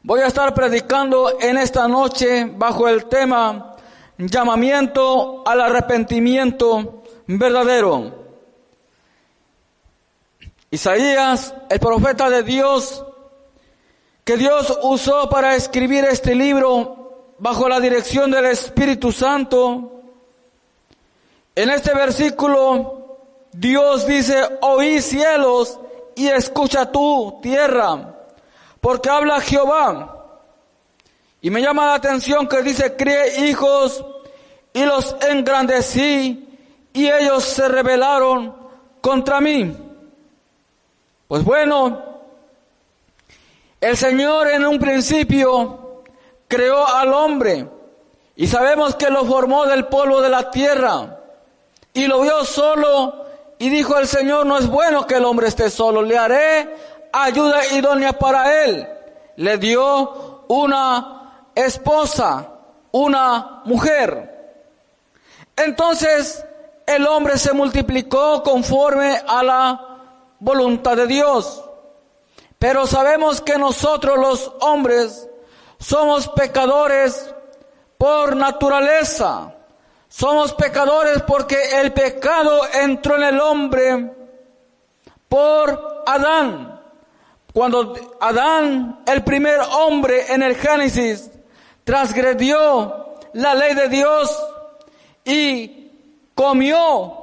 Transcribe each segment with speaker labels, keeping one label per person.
Speaker 1: Voy a estar predicando en esta noche bajo el tema llamamiento al arrepentimiento verdadero. Isaías, el profeta de Dios, que Dios usó para escribir este libro bajo la dirección del Espíritu Santo. En este versículo, Dios dice: oí cielos y escucha tú, tierra, porque habla Jehová. Y me llama la atención que dice: crié hijos y los engrandecí, y ellos se rebelaron contra mí. Pues bueno, el Señor en un principio creó al hombre, y sabemos que lo formó del polvo de la tierra, y lo vio solo, y dijo el Señor: no es bueno que el hombre esté solo, le haré ayuda idónea para él. Le dio una esposa, una mujer. Entonces el hombre se multiplicó conforme a la voluntad de Dios. Pero sabemos que nosotros los hombres somos pecadores por naturaleza. Somos pecadores porque el pecado entró en el hombre por Adán. Cuando Adán, el primer hombre en el Génesis, transgredió la ley de Dios y comió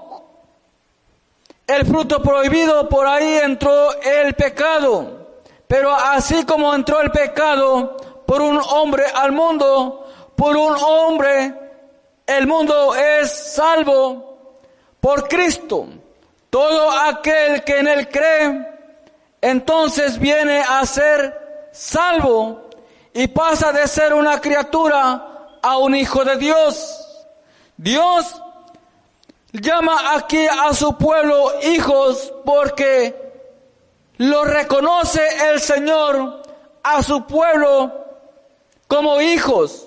Speaker 1: el fruto prohibido, por ahí entró el pecado. Pero así como entró el pecado por un hombre al mundo, por un hombre el mundo es salvo por Cristo. Todo aquel que en él cree, entonces viene a ser salvo y pasa de ser una criatura a un hijo de Dios. Dios llama aquí a su pueblo hijos porque lo reconoce el Señor a su pueblo como hijos.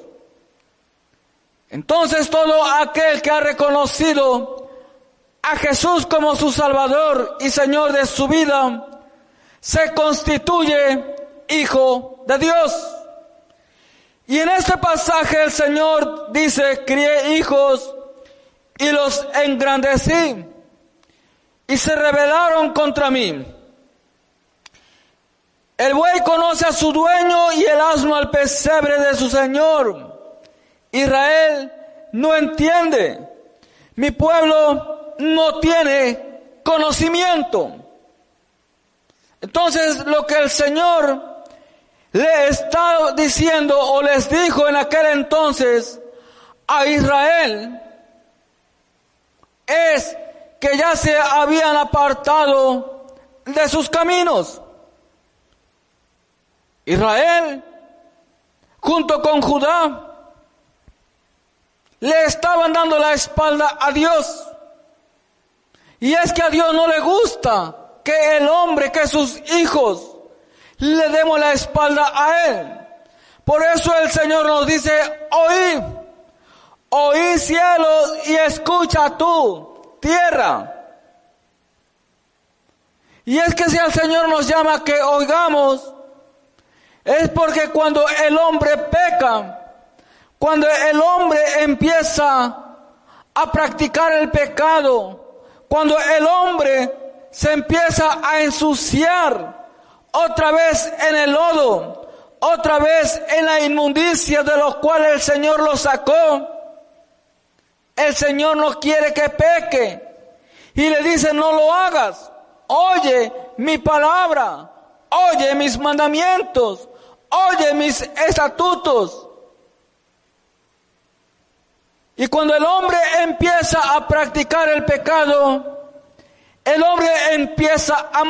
Speaker 1: Entonces todo aquel que ha reconocido a Jesús como su Salvador y Señor de su vida, se constituye hijo de Dios. Y en este pasaje el Señor dice: crié hijos y los engrandecí, y se rebelaron contra mí. El buey conoce a su dueño y el asno al pesebre de su señor. Israel no entiende. Mi pueblo no tiene conocimiento. Entonces lo que el Señor le está diciendo, o les dijo en aquel entonces a Israel, es que ya se habían apartado de sus caminos. Israel, junto con Judá, le estaban dando la espalda a Dios. Y es que a Dios no le gusta que el hombre, que sus hijos, le demos la espalda a Él. Por eso el Señor nos dice: oí cielos y escucha tú, tierra. Y es que si el Señor nos llama que oigamos, es porque cuando el hombre peca, cuando el hombre empieza a practicar el pecado, cuando el hombre se empieza a ensuciar otra vez en el lodo, otra vez en la inmundicia de los cuales el Señor lo sacó, el Señor no quiere que peque y le dice: no lo hagas, oye mi palabra, oye mis mandamientos, oye mis estatutos. Y cuando el hombre empieza a practicar el pecado, el hombre empieza a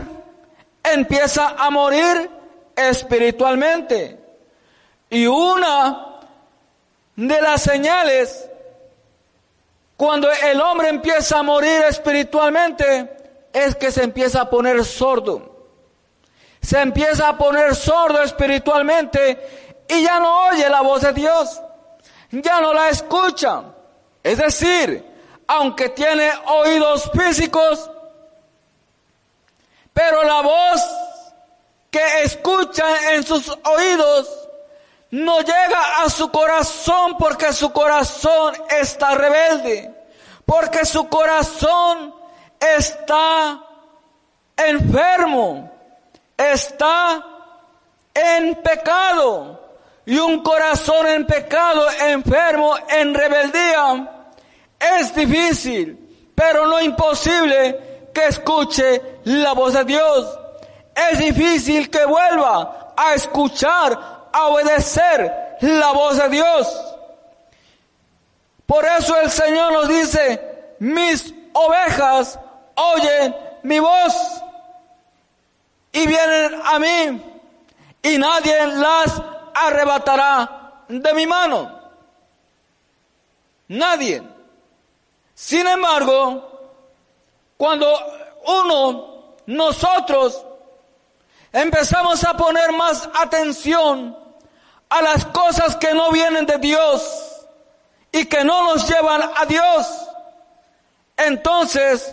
Speaker 1: morir espiritualmente. Y una de las señales cuando el hombre empieza a morir espiritualmente es que se empieza a poner sordo. Se empieza a poner sordo espiritualmente y ya no oye la voz de Dios, ya no la escucha. Es decir, aunque tiene oídos físicos, pero la voz que escucha en sus oídos no llega a su corazón, porque su corazón está rebelde, porque su corazón está enfermo, está en pecado. Y un corazón en pecado, enfermo, en rebeldía, es difícil, pero no imposible que escuche la voz de Dios. Es difícil que vuelva a escuchar, a obedecer la voz de Dios. Por eso el Señor nos dice: mis ovejas oyen mi voz y vienen a mí, y nadie las arrebatará de mi mano. Nadie. Sin embargo, cuando nosotros empezamos a poner más atención a las cosas que no vienen de Dios y que no nos llevan a Dios, entonces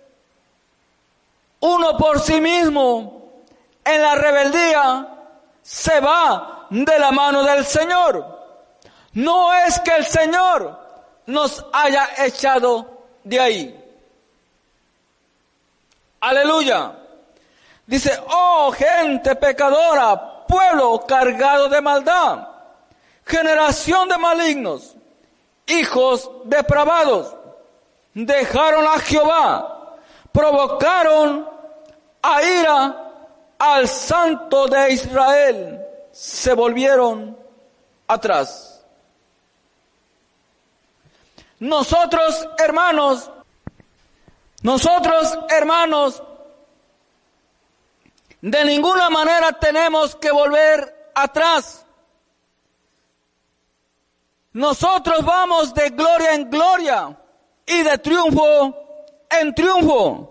Speaker 1: uno por sí mismo en la rebeldía se va de la mano del Señor. No es que el Señor nos haya echado de ahí. Aleluya. Dice: oh gente pecadora, pueblo cargado de maldad, generación de malignos, hijos depravados, dejaron a Jehová, provocaron a ira al Santo de Israel, se volvieron atrás. Nosotros hermanos, de ninguna manera tenemos que volver atrás. Nosotros vamos de gloria en gloria y de triunfo en triunfo.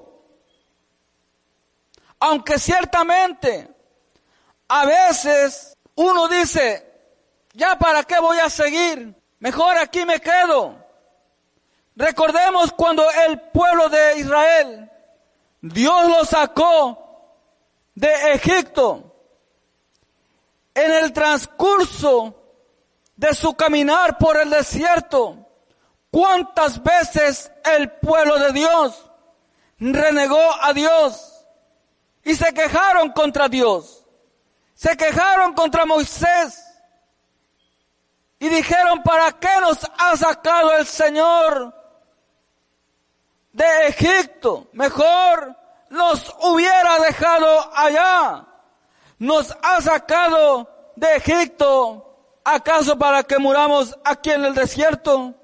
Speaker 1: Aunque ciertamente a veces uno dice: ya para qué voy a seguir, mejor aquí me quedo. Recordemos cuando el pueblo de Israel, Dios lo sacó de Egipto. En el transcurso de su caminar por el desierto, ¿cuántas veces el pueblo de Dios renegó a Dios? Y se quejaron contra Dios, se quejaron contra Moisés y dijeron: ¿para qué nos ha sacado el Señor de Egipto? Mejor nos hubiera dejado allá. Nos ha sacado de Egipto, ¿acaso para que muramos aquí en el desierto?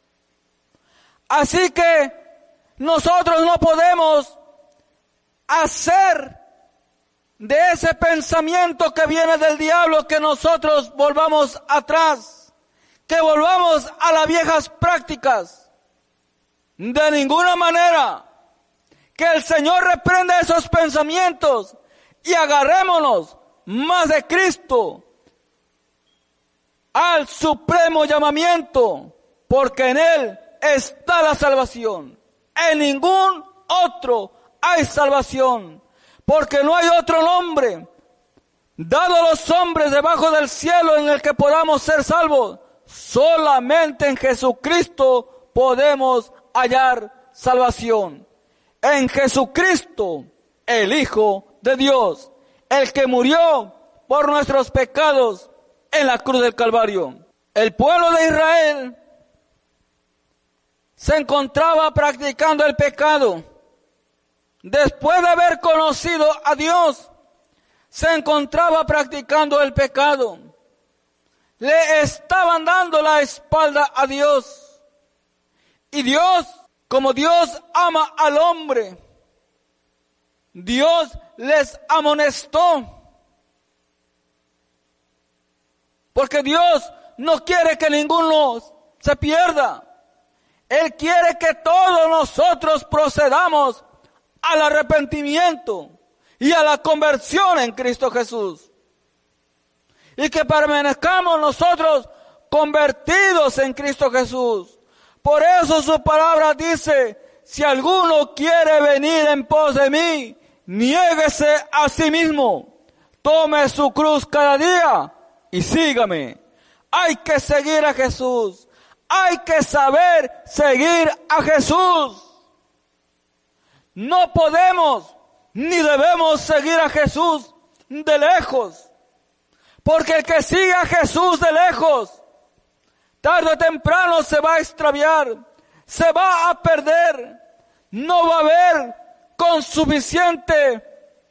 Speaker 1: Así que nosotros no podemos hacer de ese pensamiento que viene del diablo que nosotros volvamos atrás, que volvamos a las viejas prácticas. De ninguna manera. Que el Señor reprenda esos pensamientos y agarrémonos más de Cristo, al supremo llamamiento, porque en Él está la salvación. En ningún otro hay salvación, porque no hay otro nombre dado a los hombres debajo del cielo en el que podamos ser salvos. Solamente en Jesucristo podemos hallar salvación. En Jesucristo, el Hijo de Dios, el que murió por nuestros pecados en la cruz del Calvario. El pueblo de Israel se encontraba practicando el pecado. Después de haber conocido a Dios, se encontraba practicando el pecado. Le estaban dando la espalda a Dios. Y Dios, como Dios ama al hombre, Dios les amonestó. Porque Dios no quiere que ninguno se pierda. Él quiere que todos nosotros procedamos al arrepentimiento y a la conversión en Cristo Jesús. Y que permanezcamos nosotros convertidos en Cristo Jesús. Por eso su palabra dice: si alguno quiere venir en pos de mí, niéguese a sí mismo, Tome su cruz cada día y sígame. Hay que seguir a Jesús. Hay que saber seguir a Jesús. No podemos ni debemos seguir a Jesús de lejos. Porque el que sigue a Jesús de lejos, tarde o temprano se va a extraviar, se va a perder, no va a ver con suficiente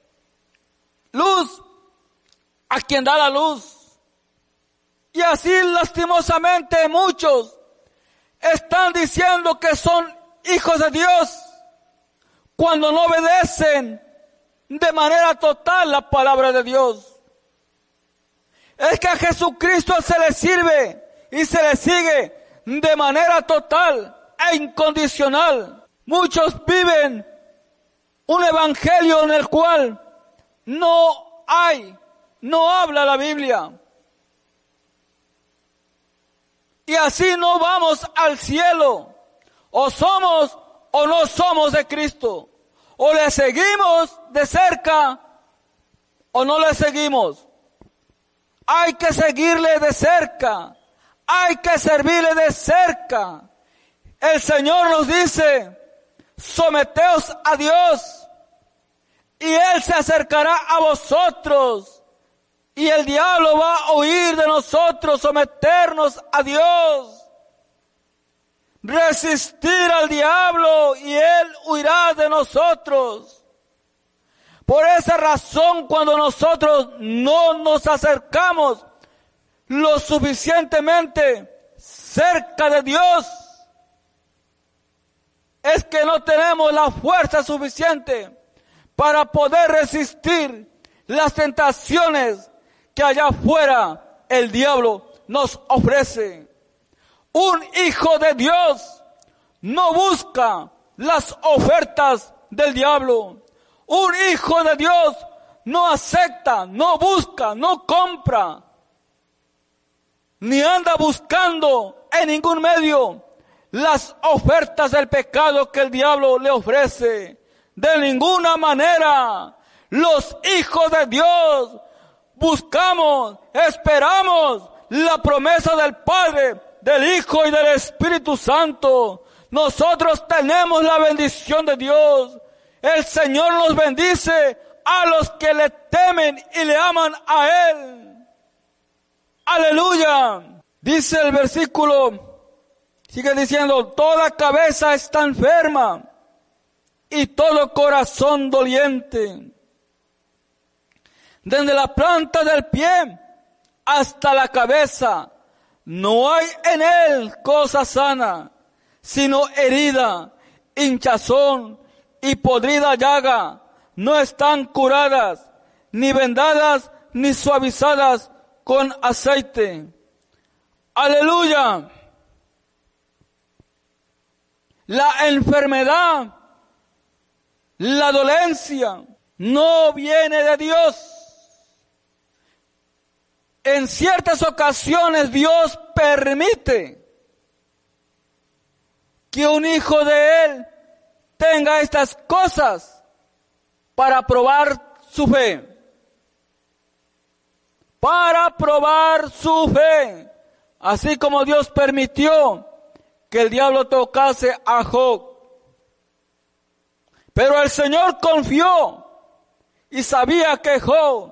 Speaker 1: luz a quien da la luz. Y así lastimosamente muchos están diciendo que son hijos de Dios cuando no obedecen de manera total la palabra de Dios. Es que a Jesucristo se le sirve y se le sigue de manera total e incondicional. Muchos viven un evangelio en el cual no habla la Biblia. Y así no vamos al cielo. O somos o no somos de Cristo. O le seguimos de cerca o no le seguimos. Hay que seguirle de cerca. Hay que servirle de cerca. El Señor nos dice, someteos a Dios y Él se acercará a vosotros. Y el diablo va a huir de nosotros, someternos a Dios. Resistir al diablo y Él huirá de nosotros. Por esa razón, cuando nosotros no nos acercamos lo suficientemente cerca de Dios, es que no tenemos la fuerza suficiente para poder resistir las tentaciones que allá afuera el diablo nos ofrece. Un hijo de Dios no busca las ofertas del diablo. Un hijo de Dios no acepta, no busca, no compra, ni anda buscando en ningún medio las ofertas del pecado que el diablo le ofrece. De ninguna manera. Los hijos de Dios buscamos, esperamos la promesa del Padre, del Hijo y del Espíritu Santo. Nosotros tenemos la bendición de Dios. El Señor nos bendice a los que le temen y le aman a Él. Aleluya. Dice el versículo, sigue diciendo, toda cabeza está enferma y todo corazón doliente. Desde la planta del pie hasta la cabeza, no hay en él cosa sana, sino herida, hinchazón y podrida llaga. No están curadas, ni vendadas, ni suavizadas con aceite. Aleluya. La enfermedad, la dolencia, no viene de Dios. En ciertas ocasiones Dios permite que un hijo de Él tenga estas cosas para probar su fe. Para probar su fe. Así como Dios permitió que el diablo tocase a Job. Pero el Señor confió y sabía que Job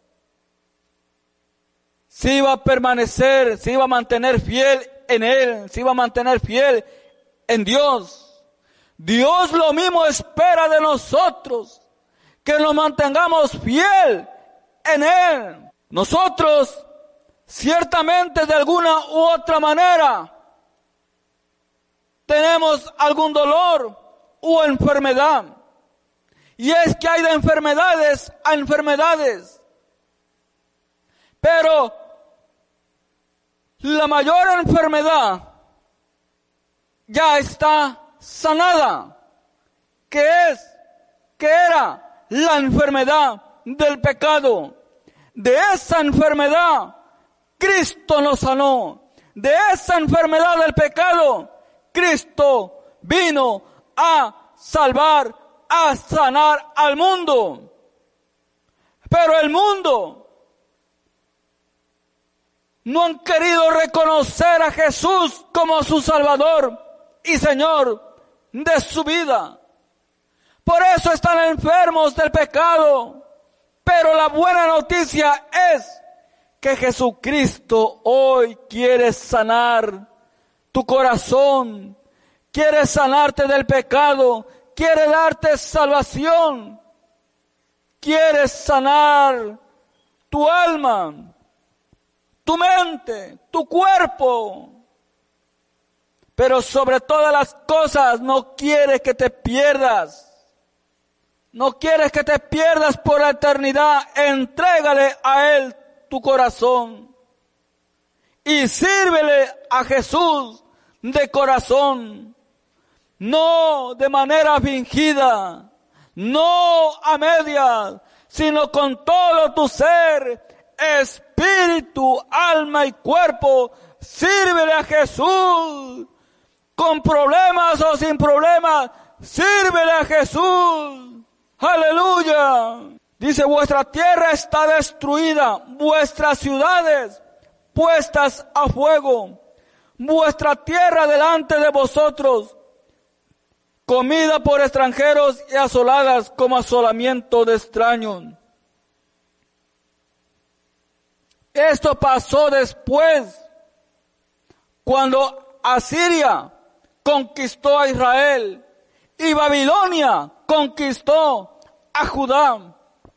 Speaker 1: se iba a permanecer, se iba a mantener fiel en Él, se iba a mantener fiel en Dios. Dios lo mismo espera de nosotros, que nos mantengamos fiel en Él. Nosotros, ciertamente de alguna u otra manera, tenemos algún dolor u enfermedad. Y es que hay de enfermedades a enfermedades. Pero la mayor enfermedad ya está sanada, que era la enfermedad del pecado. De esa enfermedad Cristo nos sanó. De esa enfermedad del pecado Cristo vino a salvar, a sanar al mundo. Pero el mundo no han querido reconocer a Jesús como su Salvador y Señor de su vida. Por eso están enfermos del pecado. Pero la buena noticia es que Jesucristo hoy quiere sanar tu corazón, quiere sanarte del pecado, quiere darte salvación, quiere sanar tu alma, tu mente, tu cuerpo. Pero sobre todas las cosas no quiere que te pierdas. No quieres que te pierdas por la eternidad. Entrégale a Él tu corazón. Y sírvele a Jesús de corazón. No de manera fingida. No a medias. Sino con todo tu ser, espíritu, alma y cuerpo. Sírvele a Jesús. Con problemas o sin problemas. Sírvele a Jesús. ¡Aleluya! Dice, vuestra tierra está destruida, vuestras ciudades puestas a fuego, vuestra tierra delante de vosotros, comida por extranjeros y asoladas como asolamiento de extraños. Esto pasó después, cuando Asiria conquistó a Israel y Babilonia conquistó a Judá.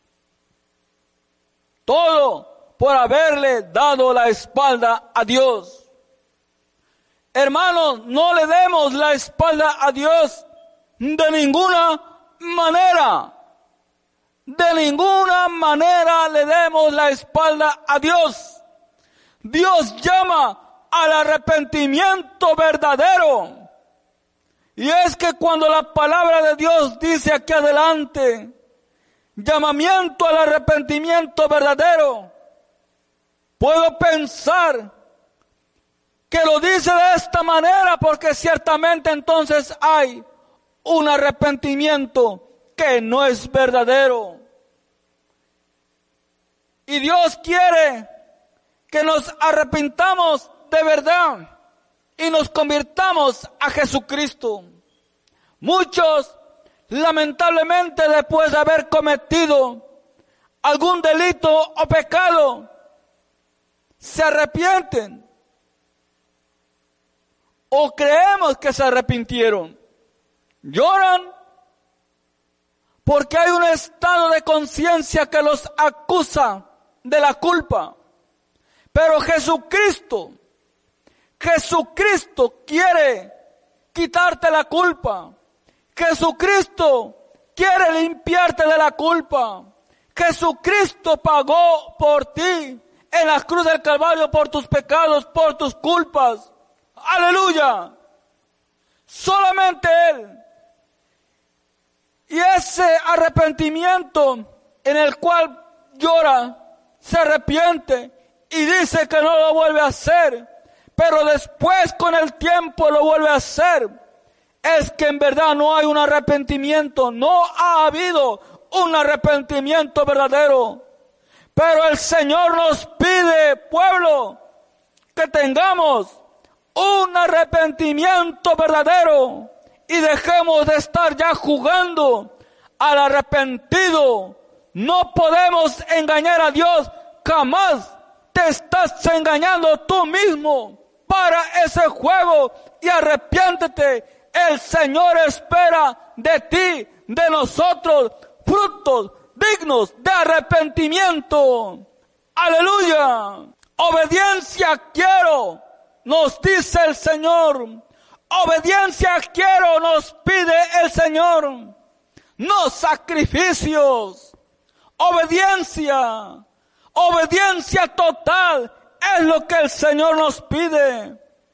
Speaker 1: Todo por haberle dado la espalda a Dios. Hermanos, no le demos la espalda a Dios de ninguna manera. De ninguna manera le demos la espalda a Dios. Dios llama al arrepentimiento verdadero. Y es que cuando la palabra de Dios dice aquí adelante, llamamiento al arrepentimiento verdadero, puedo pensar que lo dice de esta manera porque ciertamente entonces hay un arrepentimiento que no es verdadero. Y Dios quiere que nos arrepintamos de verdad y nos convirtamos a Jesucristo. Muchos, lamentablemente, después de haber cometido algún delito o pecado, se arrepienten. O creemos que se arrepintieron. Lloran porque hay un estado de conciencia que los acusa de la culpa. Pero Jesucristo quiere quitarte la culpa. Jesucristo quiere limpiarte de la culpa. Jesucristo pagó por ti en la cruz del Calvario por tus pecados, por tus culpas. ¡Aleluya! Solamente Él. Y ese arrepentimiento en el cual llora, se arrepiente y dice que no lo vuelve a hacer, pero después con el tiempo lo vuelve a hacer, es que en verdad no hay un arrepentimiento, no ha habido un arrepentimiento verdadero. Pero el Señor nos pide, pueblo, que tengamos un arrepentimiento verdadero y dejemos de estar ya jugando al arrepentido. No podemos engañar a Dios, jamás. Te estás engañando tú mismo. Para ese juego y arrepiéntete. El Señor espera de ti, de nosotros, frutos dignos de arrepentimiento. Aleluya. Obediencia quiero, nos dice el Señor. Obediencia quiero, nos pide el Señor. No sacrificios. Obediencia. Obediencia total es lo que el Señor nos pide.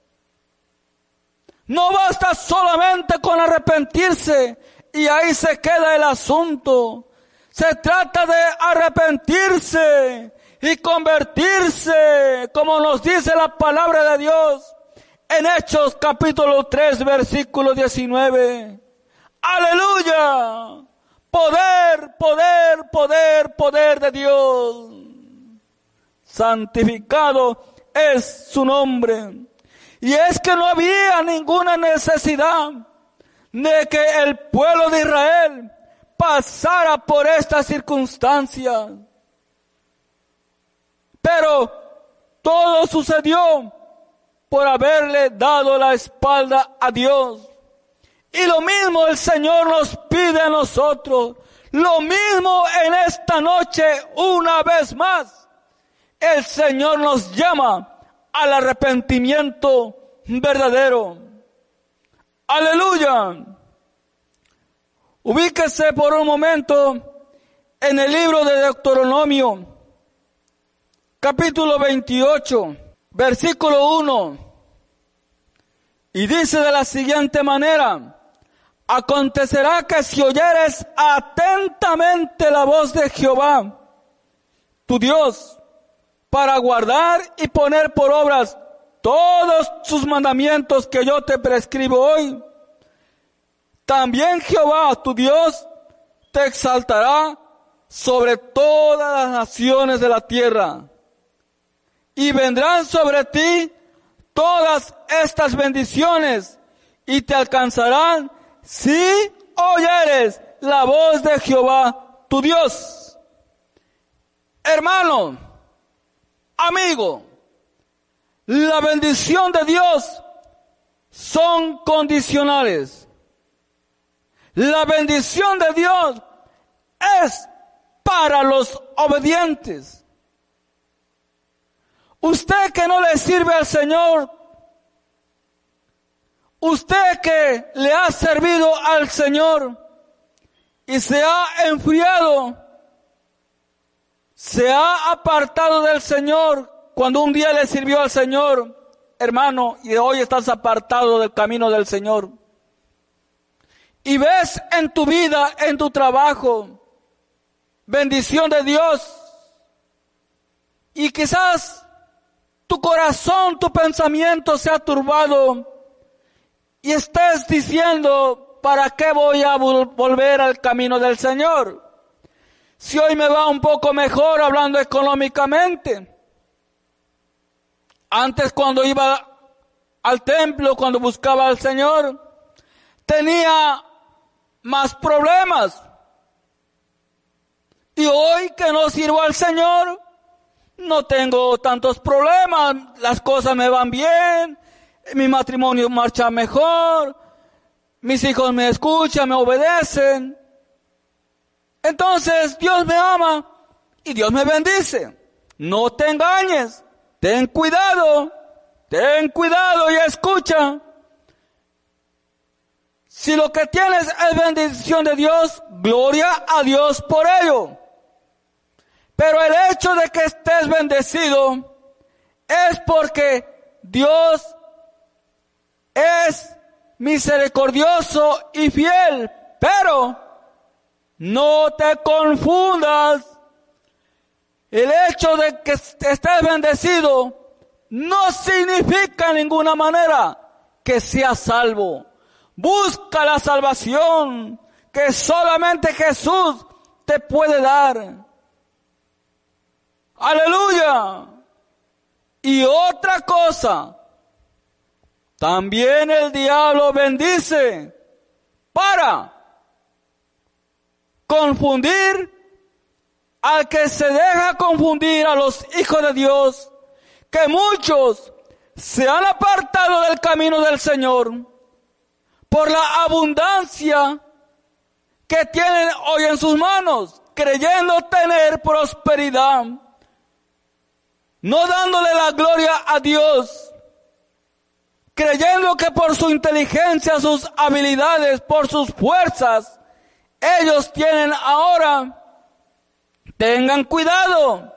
Speaker 1: No basta solamente con arrepentirse y ahí se queda el asunto. Se trata de arrepentirse y convertirse, como nos dice la palabra de Dios en Hechos capítulo 3 versículo 19. ¡Aleluya! poder, poder, poder, poder de Dios. Santificado es su nombre. Y es que no había ninguna necesidad de que el pueblo de Israel pasara por estas circunstancias. Pero todo sucedió por haberle dado la espalda a Dios. Y lo mismo el Señor nos pide a nosotros. Lo mismo en esta noche, una vez más. El Señor nos llama al arrepentimiento verdadero. Aleluya. Ubíquese por un momento en el libro de Deuteronomio, capítulo 28, versículo 1. Y dice de la siguiente manera: acontecerá que si oyeres atentamente la voz de Jehová, tu Dios, para guardar y poner por obras todos sus mandamientos que yo te prescribo hoy, también Jehová, tu Dios, te exaltará sobre todas las naciones de la tierra. Y vendrán sobre ti todas estas bendiciones y te alcanzarán si oyeres la voz de Jehová, tu Dios. Hermano, amigo, la bendición de Dios son condicionales. La bendición de Dios es para los obedientes. Usted que no le sirve al Señor, usted que le ha servido al Señor y se ha enfriado, se ha apartado del Señor cuando un día le sirvió al Señor, hermano, y hoy estás apartado del camino del Señor. Y ves en tu vida, en tu trabajo, bendición de Dios. Y quizás tu corazón, tu pensamiento se ha turbado y estés diciendo, ¿para qué voy a volver al camino del Señor? Si hoy me va un poco mejor hablando económicamente. Antes, cuando iba al templo, cuando buscaba al Señor, tenía más problemas. Y hoy que no sirvo al Señor, no tengo tantos problemas, las cosas me van bien, mi matrimonio marcha mejor, mis hijos me escuchan, me obedecen. Entonces Dios me ama y Dios me bendice. No te engañes, ten cuidado y escucha. Si lo que tienes es bendición de Dios, gloria a Dios por ello. Pero el hecho de que estés bendecido es porque Dios es misericordioso y fiel. Pero no te confundas. El hecho de que estés bendecido no significa en ninguna manera que seas salvo. Busca la salvación que solamente Jesús te puede dar. Aleluya. Y otra cosa, también el diablo bendice para confundir al que se deja confundir, a los hijos de Dios, que muchos se han apartado del camino del Señor por la abundancia que tienen hoy en sus manos, creyendo tener prosperidad, no dándole la gloria a Dios, creyendo que por su inteligencia, sus habilidades, por sus fuerzas, ellos tienen ahora. Tengan cuidado,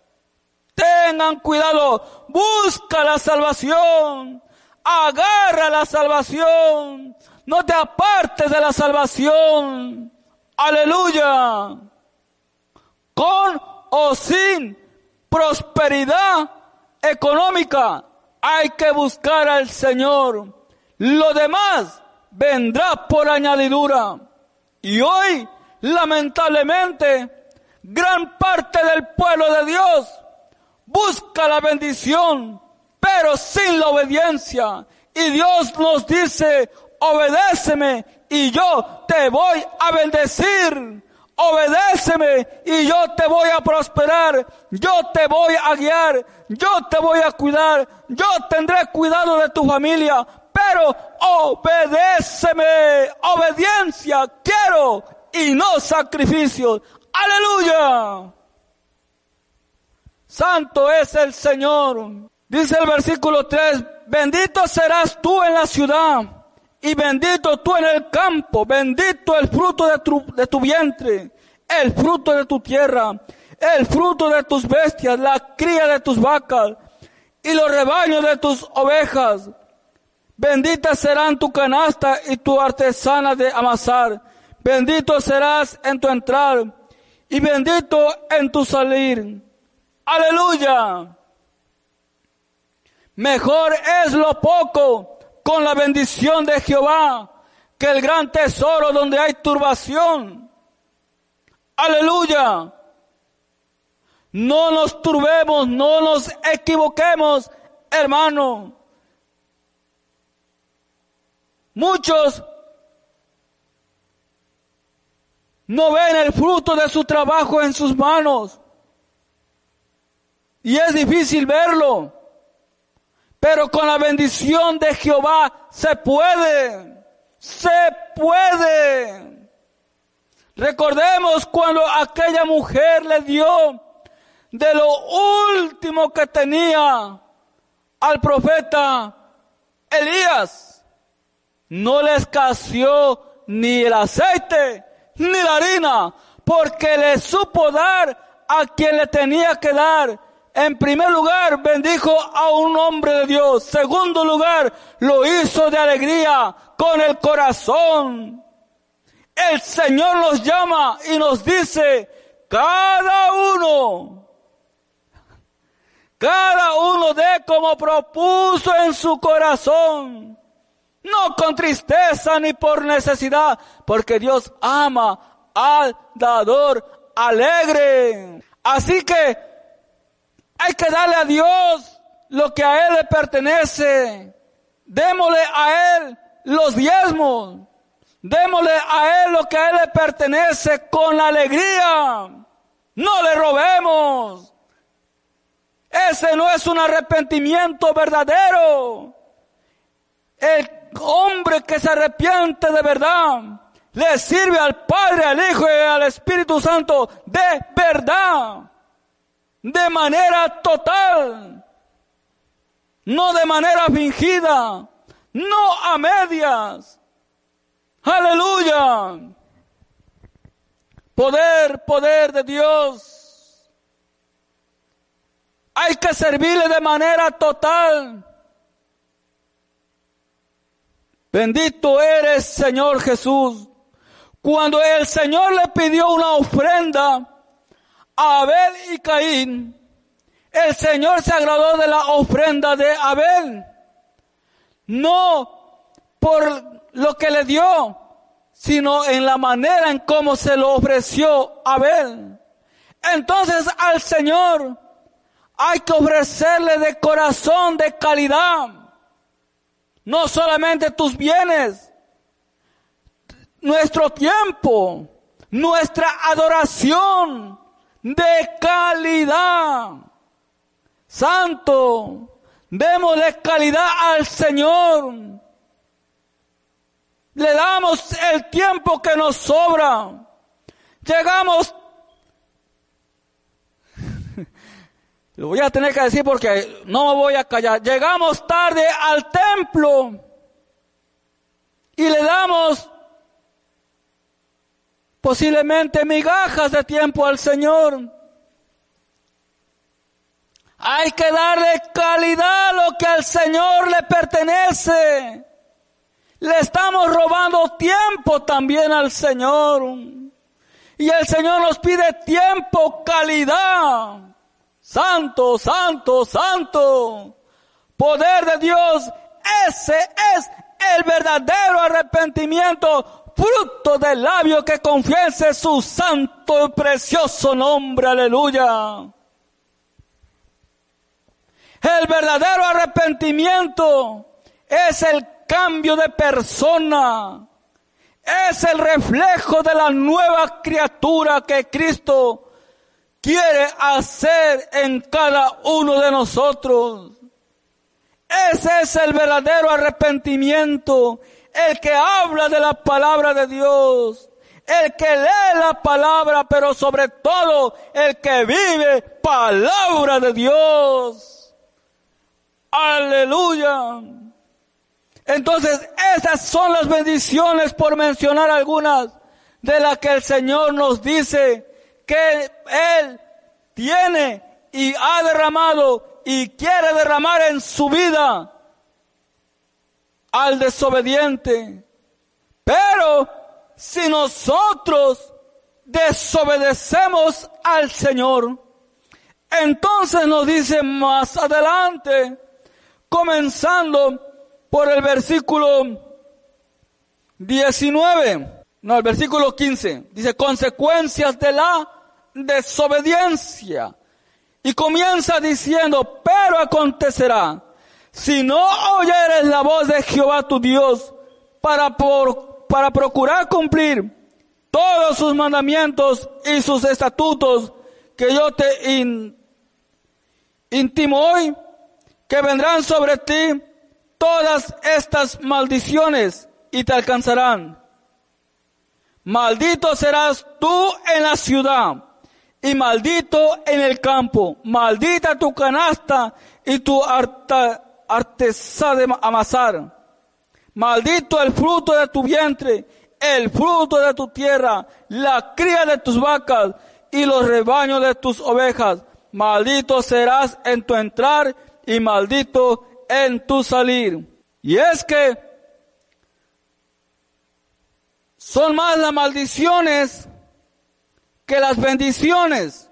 Speaker 1: busca la salvación, agarra la salvación, no te apartes de la salvación, aleluya, con o sin prosperidad económica, hay que buscar al Señor, lo demás vendrá por añadidura. Y hoy lamentablemente, gran parte del pueblo de Dios busca la bendición, pero sin la obediencia. Y Dios nos dice, obedéceme y yo te voy a bendecir. Obedéceme y yo te voy a prosperar. Yo te voy a guiar. Yo te voy a cuidar. Yo tendré cuidado de tu familia. Pero obedéceme. Obediencia quiero y no sacrificios. ¡Aleluya! Santo es el Señor. Dice el versículo 3, bendito serás tú en la ciudad y bendito tú en el campo, bendito el fruto de tu vientre, el fruto de tu tierra, el fruto de tus bestias, la cría de tus vacas y los rebaños de tus ovejas. Benditas serán tu canasta y tu artesana de amasar. Bendito serás en tu entrar y bendito en tu salir. ¡Aleluya! Mejor es lo poco con la bendición de Jehová que el gran tesoro donde hay turbación. ¡Aleluya! No nos turbemos, no nos equivoquemos, hermano. Muchos no ven el fruto de su trabajo en sus manos. Y es difícil verlo. Pero con la bendición de Jehová se puede. Se puede. Recordemos cuando aquella mujer le dio de lo último que tenía al profeta Elías. No le escaseó ni el aceite ni la harina, porque le supo dar a quien le tenía que dar. En primer lugar, bendijo a un hombre de Dios. Segundo lugar, lo hizo de alegría, con el corazón. El Señor nos llama y nos dice, cada uno dé como propuso en su corazón. No con tristeza ni por necesidad, porque Dios ama al dador alegre. Así que hay que darle a Dios lo que a Él le pertenece. Démosle a Él los diezmos. Démosle a Él lo que a Él le pertenece con la alegría. No le robemos. Ese no es un arrepentimiento verdadero. El hombre que se arrepiente de verdad le sirve al Padre, al Hijo y al Espíritu Santo de verdad. De manera total, no de manera fingida, no a medias. Aleluya. Poder de Dios. Hay que servirle de manera total. Bendito eres, Señor Jesús. Cuando el Señor le pidió una ofrenda a Abel y Caín, el Señor se agradó de la ofrenda de Abel. No por lo que le dio, sino en la manera en cómo se lo ofreció Abel. Entonces al Señor hay que ofrecerle de corazón, de calidad. No solamente tus bienes, nuestro tiempo, nuestra adoración de calidad. Santo, démosle calidad al Señor. Le damos el tiempo que nos sobra. Llegamos, lo voy a tener que decir porque no me voy a callar. Llegamos tarde al templo y le damos posiblemente migajas de tiempo al Señor. Hay que darle calidad a lo que al Señor le pertenece. Le estamos robando tiempo también al Señor. Y el Señor nos pide tiempo, calidad. Santo, santo, santo. Poder de Dios. Ese es el verdadero arrepentimiento fruto del labio que confiese su santo y precioso nombre. Aleluya. El verdadero arrepentimiento es el cambio de persona. Es el reflejo de la nueva criatura que Cristo quiere hacer en cada uno de nosotros. Ese es el verdadero arrepentimiento, el que habla de la palabra de Dios, el que lee la palabra, pero sobre todo el que vive palabra de Dios. Aleluya. Entonces, esas son las bendiciones, por mencionar algunas, de las que el Señor nos dice que Él tiene y ha derramado y quiere derramar en su vida al desobediente. Pero si nosotros desobedecemos al Señor, entonces nos dice más adelante, comenzando por el versículo 15, dice consecuencias de la desobediencia. Y comienza diciendo, pero acontecerá, si no oyeres la voz de Jehová tu Dios, para procurar cumplir todos sus mandamientos y sus estatutos que yo te intimo hoy, que vendrán sobre ti todas estas maldiciones y te alcanzarán. Maldito serás tú en la ciudad y maldito en el campo. Maldita tu canasta y tu artesa de amasar. Maldito el fruto de tu vientre, el fruto de tu tierra, la cría de tus vacas y los rebaños de tus ovejas. Maldito serás en tu entrar y maldito en tu salir. Y es que son más las maldiciones que las bendiciones.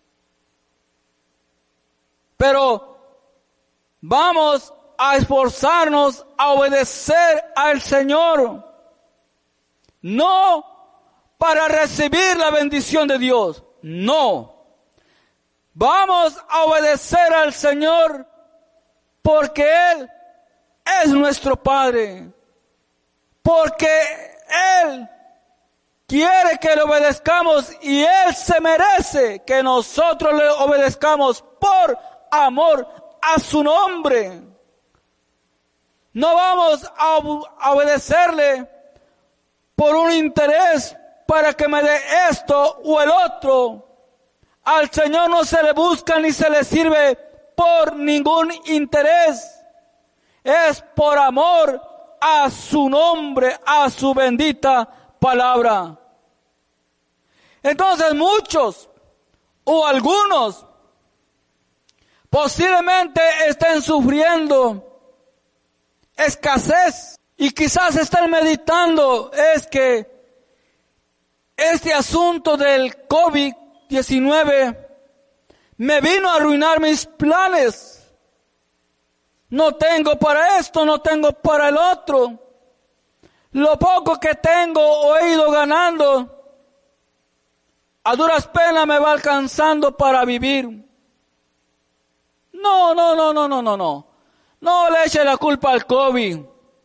Speaker 1: Pero vamos a esforzarnos a obedecer al Señor, no para recibir la bendición de Dios, no. Vamos a obedecer al Señor porque Él es nuestro Padre, porque Él quiere que le obedezcamos y Él se merece que nosotros le obedezcamos por amor a su nombre. No vamos a obedecerle por un interés para que me dé esto o el otro. Al Señor no se le busca ni se le sirve por ningún interés. Es por amor a su nombre, a su bendita palabra. Entonces muchos o algunos posiblemente estén sufriendo escasez y quizás estén meditando es que este asunto del COVID-19 me vino a arruinar mis planes. No tengo para esto, no tengo para el otro. Lo poco que tengo o he ido ganando, a duras penas me va alcanzando para vivir. No. No le eche la culpa al COVID.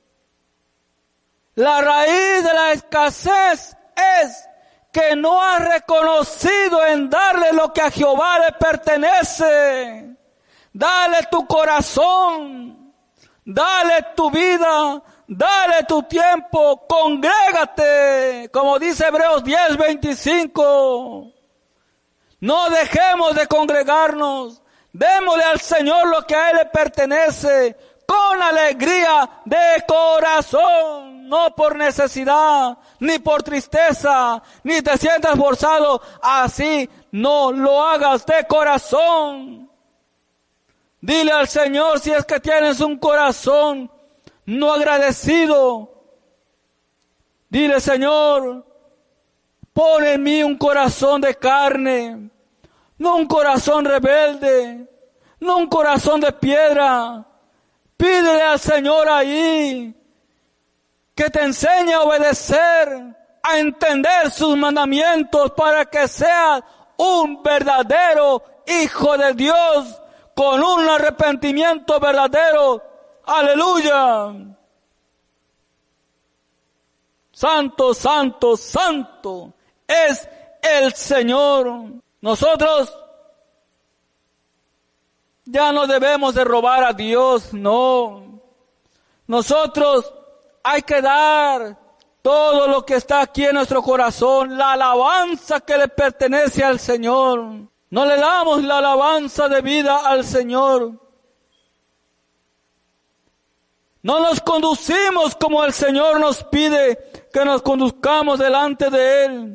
Speaker 1: La raíz de la escasez es que no ha reconocido en darle lo que a Jehová le pertenece. Dale tu corazón, dale tu vida, dale tu tiempo, congrégate, como dice Hebreos 10:25. No dejemos de congregarnos, démosle al Señor lo que a Él le pertenece, con alegría de corazón, no por necesidad, ni por tristeza, ni te sientas forzado, así no lo hagas de corazón. Dile al Señor si es que tienes un corazón no agradecido. Dile, Señor, pon en mí un corazón de carne, no un corazón rebelde, no un corazón de piedra. Pídele al Señor ahí que te enseñe a obedecer, a entender sus mandamientos para que seas un verdadero hijo de Dios con un arrepentimiento verdadero. Aleluya. Santo, santo, santo es el Señor. Nosotros ya no debemos de robar a Dios, no. Nosotros hay que dar todo lo que está aquí en nuestro corazón, la alabanza que le pertenece al Señor. No le damos la alabanza de vida al Señor. No nos conducimos como el Señor nos pide que nos conduzcamos delante de Él.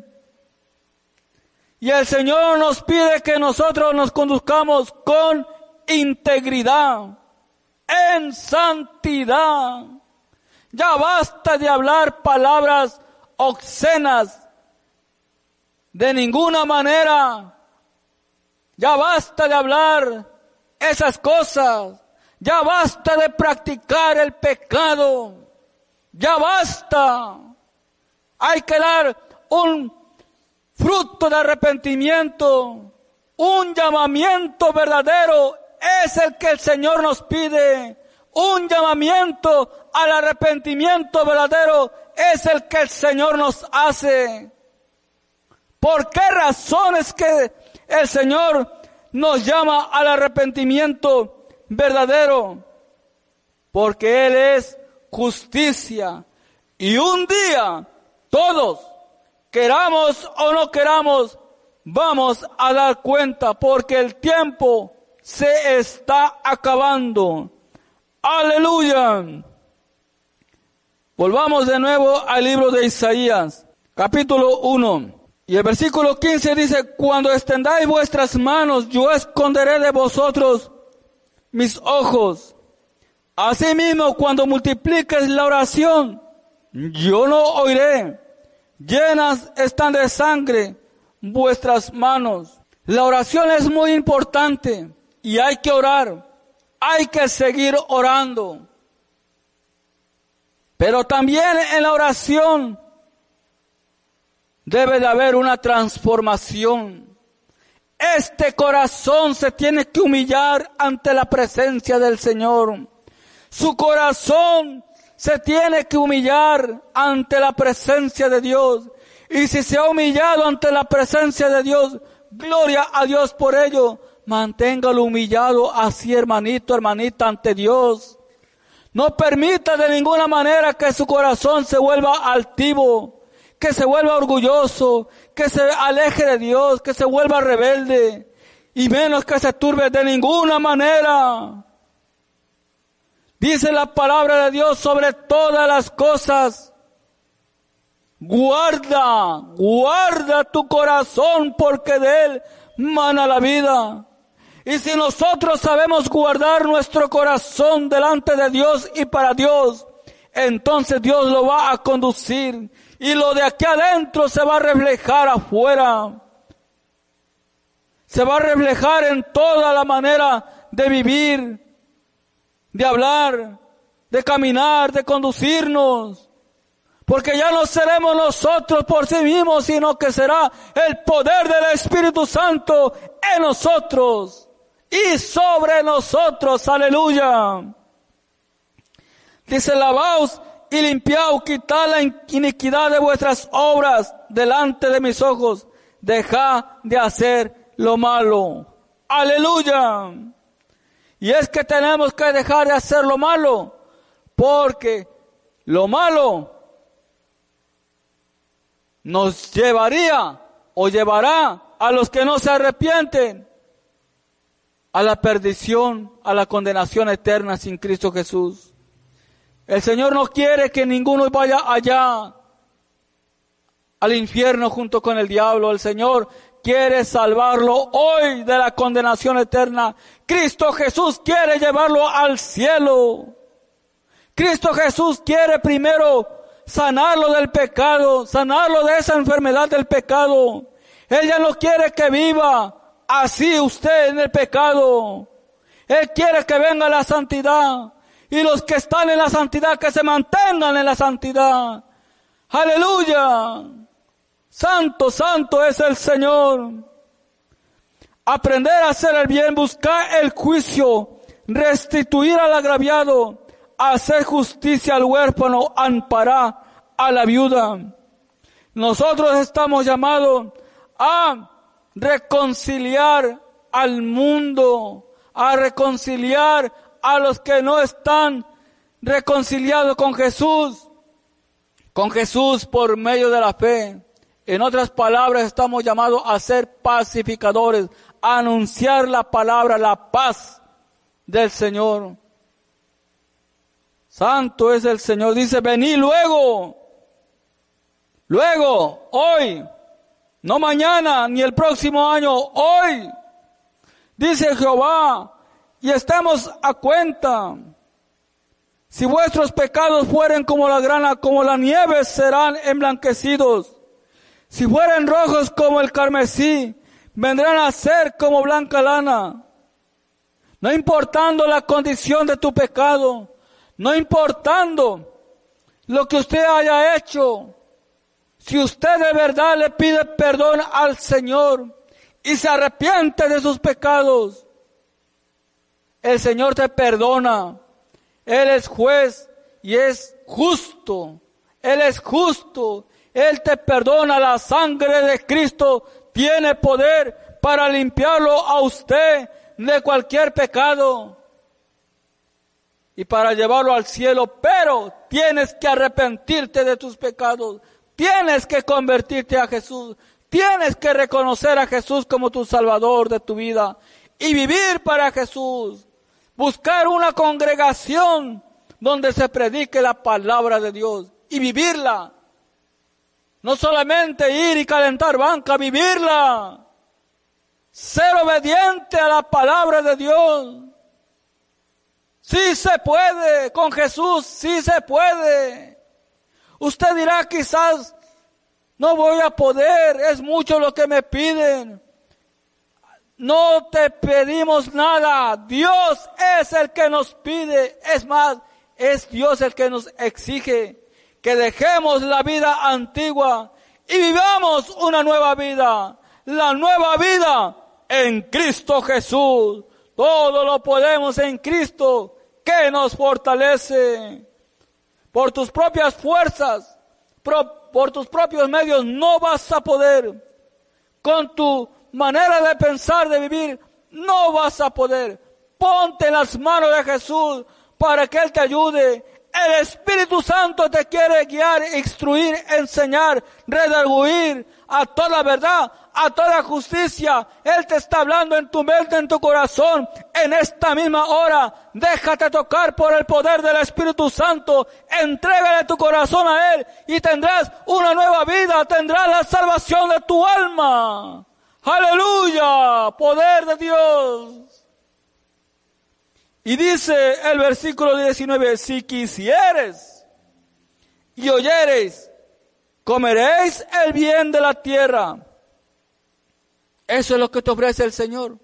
Speaker 1: Y el Señor nos pide que nosotros nos conduzcamos con integridad, en santidad. Ya basta de hablar palabras obscenas. De ninguna manera. Ya basta de hablar esas cosas. Ya basta de practicar el pecado. Ya basta. Hay que dar un fruto de arrepentimiento. Un llamamiento verdadero es el que el Señor nos pide. Un llamamiento al arrepentimiento verdadero es el que el Señor nos hace. ¿Por qué razones que el Señor nos llama al arrepentimiento verdadero? Porque Él es justicia. Y un día, todos, queramos o no queramos, vamos a dar cuenta, porque el tiempo se está acabando. Aleluya. Volvamos de nuevo al libro de Isaías, capítulo 1. Y el versículo 15 dice: cuando extendáis vuestras manos, yo esconderé de vosotros mis ojos. Asimismo, cuando multipliques la oración, yo no oiré. Llenas están de sangre vuestras manos. La oración es muy importante y hay que orar. Hay que seguir orando. Pero también en la oración debe de haber una transformación. Este corazón se tiene que humillar ante la presencia del Señor. Su corazón se tiene que humillar ante la presencia de Dios. Y si se ha humillado ante la presencia de Dios, gloria a Dios por ello. Manténgalo humillado así, hermanito, hermanita, ante Dios. No permita de ninguna manera que su corazón se vuelva altivo, que se vuelva orgulloso, que se aleje de Dios, que se vuelva rebelde, y menos que se turbe de ninguna manera. Dice la palabra de Dios: sobre todas las cosas, guarda tu corazón, porque de él mana la vida. Y si nosotros sabemos guardar nuestro corazón delante de Dios y para Dios, entonces Dios lo va a conducir. Y lo de aquí adentro se va a reflejar afuera. Se va a reflejar en toda la manera de vivir, de hablar, de caminar, de conducirnos. Porque ya no seremos nosotros por sí mismos, sino que será el poder del Espíritu Santo en nosotros y sobre nosotros. Aleluya. Dice: lavaos y limpiaos, quitad la iniquidad de vuestras obras delante de mis ojos. Dejad de hacer lo malo. Aleluya. Y es que tenemos que dejar de hacer lo malo, porque lo malo nos llevaría o llevará a los que no se arrepienten a la perdición, a la condenación eterna sin Cristo Jesús. El Señor no quiere que ninguno vaya allá al infierno junto con el diablo. El Señor quiere salvarlo hoy de la condenación eterna. Cristo Jesús quiere llevarlo al cielo. Cristo Jesús quiere primero sanarlo del pecado, sanarlo de esa enfermedad del pecado. Él ya no quiere que viva así usted en el pecado. Él quiere que venga la santidad. Y los que están en la santidad, que se mantengan en la santidad. Aleluya. Santo, santo es el Señor. Aprender a hacer el bien, buscar el juicio, restituir al agraviado, hacer justicia al huérfano, amparar a la viuda. Nosotros estamos llamados a reconciliar al mundo, a reconciliar a los que no están reconciliados con Jesús por medio de la fe. En otras palabras, estamos llamados a ser pacificadores, a anunciar la palabra, la paz del Señor. Santo es el Señor. Dice, vení luego, hoy, no mañana, ni el próximo año, hoy, dice Jehová, y estemos a cuenta. Si vuestros pecados fueren como la grana, como la nieve, serán emblanquecidos. Si fueren rojos como el carmesí, vendrán a ser como blanca lana. No importando la condición de tu pecado, no importando lo que usted haya hecho, si usted de verdad le pide perdón al Señor y se arrepiente de sus pecados, el Señor te perdona. Él es juez y es justo. Él es justo. Él te perdona. La sangre de Cristo tiene poder para limpiarlo a usted de cualquier pecado y para llevarlo al cielo. Pero tienes que arrepentirte de tus pecados. Tienes que convertirte a Jesús. Tienes que reconocer a Jesús como tu Salvador de tu vida y vivir para Jesús. Buscar una congregación donde se predique la palabra de Dios y vivirla. No solamente ir y calentar banca, vivirla. Ser obediente a la palabra de Dios. Sí se puede, con Jesús sí se puede. Usted dirá quizás, no voy a poder, es mucho lo que me piden. No te pedimos nada, Dios es el que nos pide, es más, es Dios el que nos exige que dejemos la vida antigua y vivamos una nueva vida, la nueva vida en Cristo Jesús. Todo lo podemos en Cristo que nos fortalece. Por tus propias fuerzas, por tus propios medios no vas a poder. Con tu manera de pensar, de vivir, no vas a poder. Ponte en las manos de Jesús para que Él te ayude. El Espíritu Santo te quiere guiar, instruir, enseñar, redarguir a toda verdad, a toda justicia. Él te está hablando en tu mente, en tu corazón, en esta misma hora. Déjate tocar por el poder del Espíritu Santo. Entrégale tu corazón a Él y tendrás una nueva vida, tendrás la salvación de tu alma. ¡Aleluya! Poder de Dios. Y dice el versículo 19, si quisieres y oyereis, comeréis el bien de la tierra. Eso es lo que te ofrece el Señor.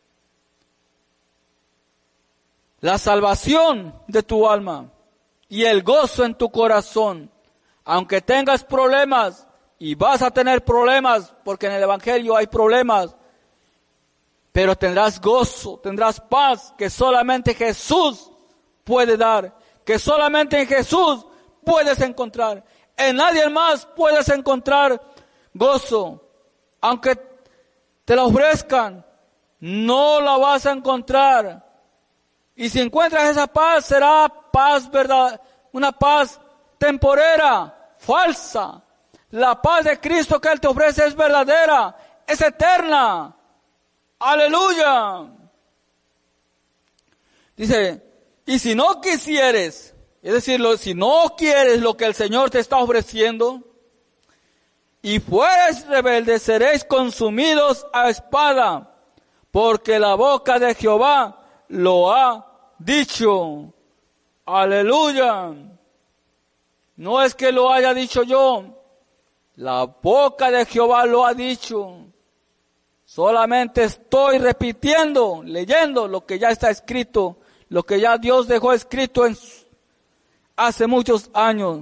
Speaker 1: La salvación de tu alma y el gozo en tu corazón. Aunque tengas problemas, y vas a tener problemas, porque en el Evangelio hay problemas, pero tendrás gozo, tendrás paz que solamente Jesús puede dar, que solamente en Jesús puedes encontrar. En nadie más puedes encontrar gozo. Aunque te la ofrezcan, no la vas a encontrar. Y si encuentras esa paz, será paz verdad, una paz temporera, falsa. La paz de Cristo que Él te ofrece es verdadera, es eterna. ¡Aleluya! Dice, y si no quisieres, es decir, si no quieres lo que el Señor te está ofreciendo, y fueres rebeldes, seréis consumidos a espada, porque la boca de Jehová lo ha dicho. ¡Aleluya! No es que lo haya dicho yo, la boca de Jehová lo ha dicho. Solamente estoy repitiendo, leyendo lo que ya está escrito, lo que ya Dios dejó escrito hace muchos años.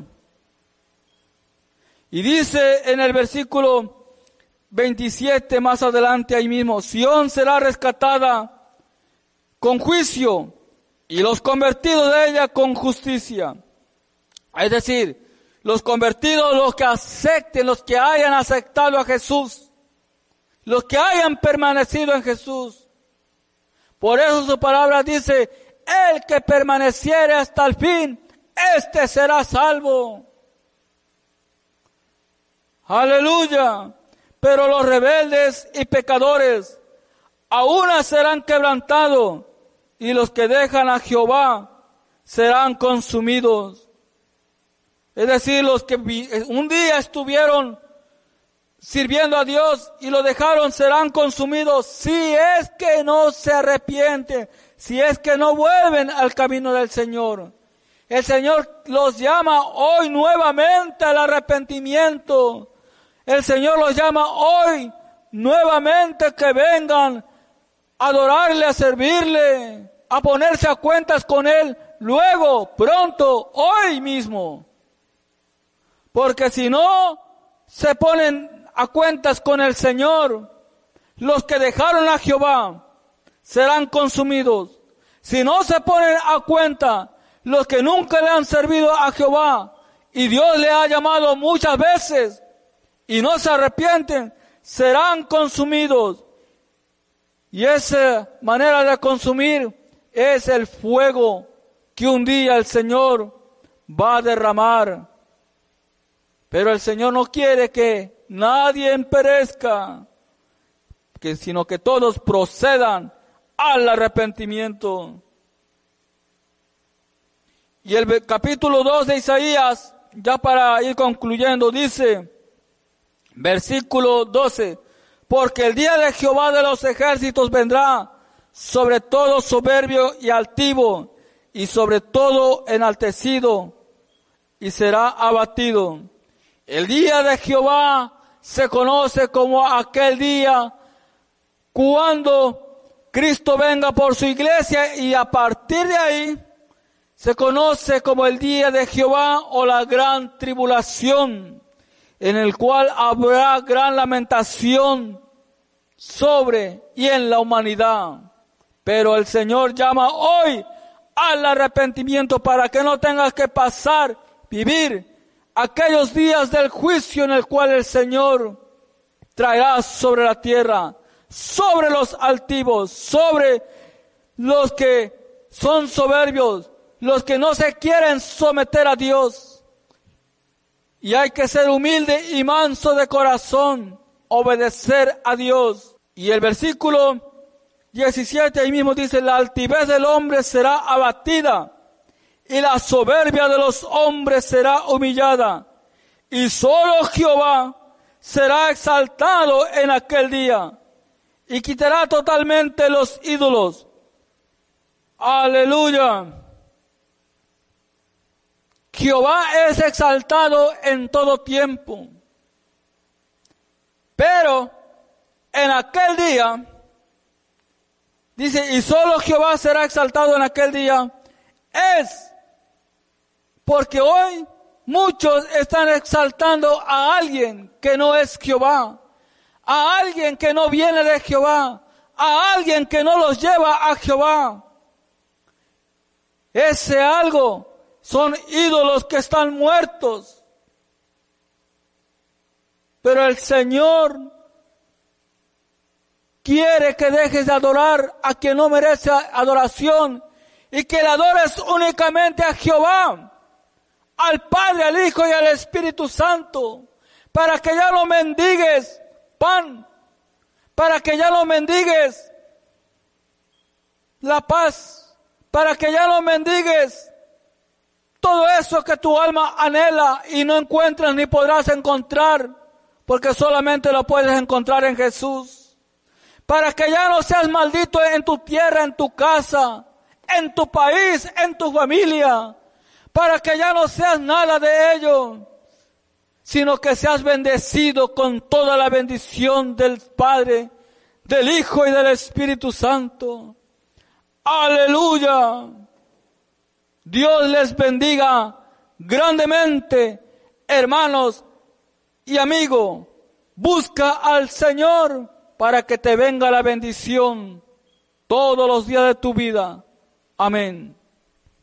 Speaker 1: Y dice en el versículo 27 más adelante ahí mismo, Sión será rescatada con juicio y los convertidos de ella con justicia. Es decir, los convertidos, los que acepten, los que hayan aceptado a Jesús, los que hayan permanecido en Jesús. Por eso su palabra dice, el que permaneciere hasta el fin, este será salvo. Aleluya. Pero los rebeldes y pecadores aún serán quebrantados, y los que dejan a Jehová serán consumidos. Es decir, los que un día estuvieron sirviendo a Dios y lo dejaron serán consumidos si es que no se arrepienten, si es que no vuelven al camino del Señor. El Señor los llama hoy nuevamente al arrepentimiento. El Señor los llama hoy nuevamente que vengan a adorarle, a servirle, a ponerse a cuentas con Él, luego, pronto, hoy mismo. Porque si no se ponen a cuentas con el Señor, los que dejaron a Jehová serán consumidos. Si no se ponen a cuenta, los que nunca le han servido a Jehová y Dios le ha llamado muchas veces y no se arrepienten, serán consumidos. Y esa manera de consumir es el fuego que un día el Señor va a derramar. Pero el Señor no quiere que nadie perezca, sino que todos procedan al arrepentimiento. Y el capítulo 2 de Isaías, ya para ir concluyendo, dice, versículo 12, porque el día de Jehová de los ejércitos vendrá sobre todo soberbio y altivo, y sobre todo enaltecido, y será abatido. El día de Jehová se conoce como aquel día cuando Cristo venga por su iglesia, y a partir de ahí se conoce como el día de Jehová o la gran tribulación, en el cual habrá gran lamentación sobre y en la humanidad. Pero el Señor llama hoy al arrepentimiento para que no tengas que vivir aquellos días del juicio en el cual el Señor traerá sobre la tierra, sobre los altivos, sobre los que son soberbios, los que no se quieren someter a Dios. Y hay que ser humilde y manso de corazón, obedecer a Dios. Y el versículo 17 ahí mismo dice, la altivez del hombre será abatida, y la soberbia de los hombres será humillada, y solo Jehová será exaltado en aquel día, y quitará totalmente los ídolos. Aleluya. Jehová es exaltado en todo tiempo. Pero en aquel día, dice, y solo Jehová será exaltado en aquel día, es porque hoy muchos están exaltando a alguien que no es Jehová, a alguien que no viene de Jehová, a alguien que no los lleva a Jehová. Ese algo son ídolos que están muertos. Pero el Señor quiere que dejes de adorar a quien no merece adoración y que le adores únicamente a Jehová, al Padre, al Hijo y al Espíritu Santo, para que ya no mendigues pan, para que ya no mendigues la paz, para que ya no mendigues todo eso que tu alma anhela y no encuentras ni podrás encontrar, porque solamente lo puedes encontrar en Jesús. Para que ya no seas maldito en tu tierra, en tu casa, en tu país, en tu familia. Para que ya no seas nada de ello, sino que seas bendecido con toda la bendición del Padre, del Hijo y del Espíritu Santo. Aleluya. Dios les bendiga grandemente, hermanos y amigos. Busca al Señor para que te venga la bendición todos los días de tu vida. Amén.